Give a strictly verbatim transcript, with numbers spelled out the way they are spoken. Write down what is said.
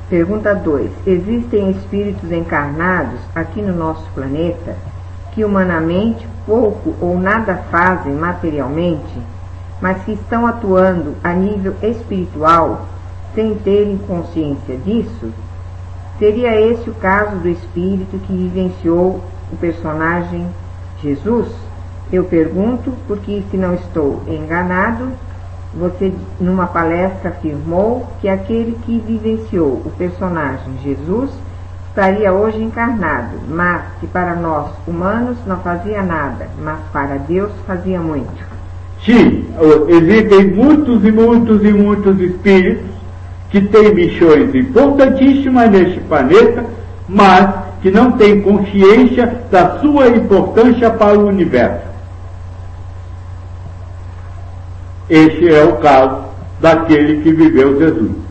Pergunta dois. Existem espíritos encarnados aqui no nosso planeta que humanamente pouco ou nada fazem materialmente, mas que estão atuando a nível espiritual sem terem consciência disso? Seria esse o caso do espírito que vivenciou o personagem Jesus? Eu pergunto porque, se não estou enganado, você numa palestra afirmou que aquele que vivenciou o personagem Jesus estaria hoje encarnado, mas que para nós humanos não fazia nada, mas para Deus fazia muito. Sim, existem muitos e muitos e muitos espíritos que têm missões importantíssimas neste planeta, mas que não têm consciência da sua importância para o universo. Este é o caso daquele que viveu Jesus.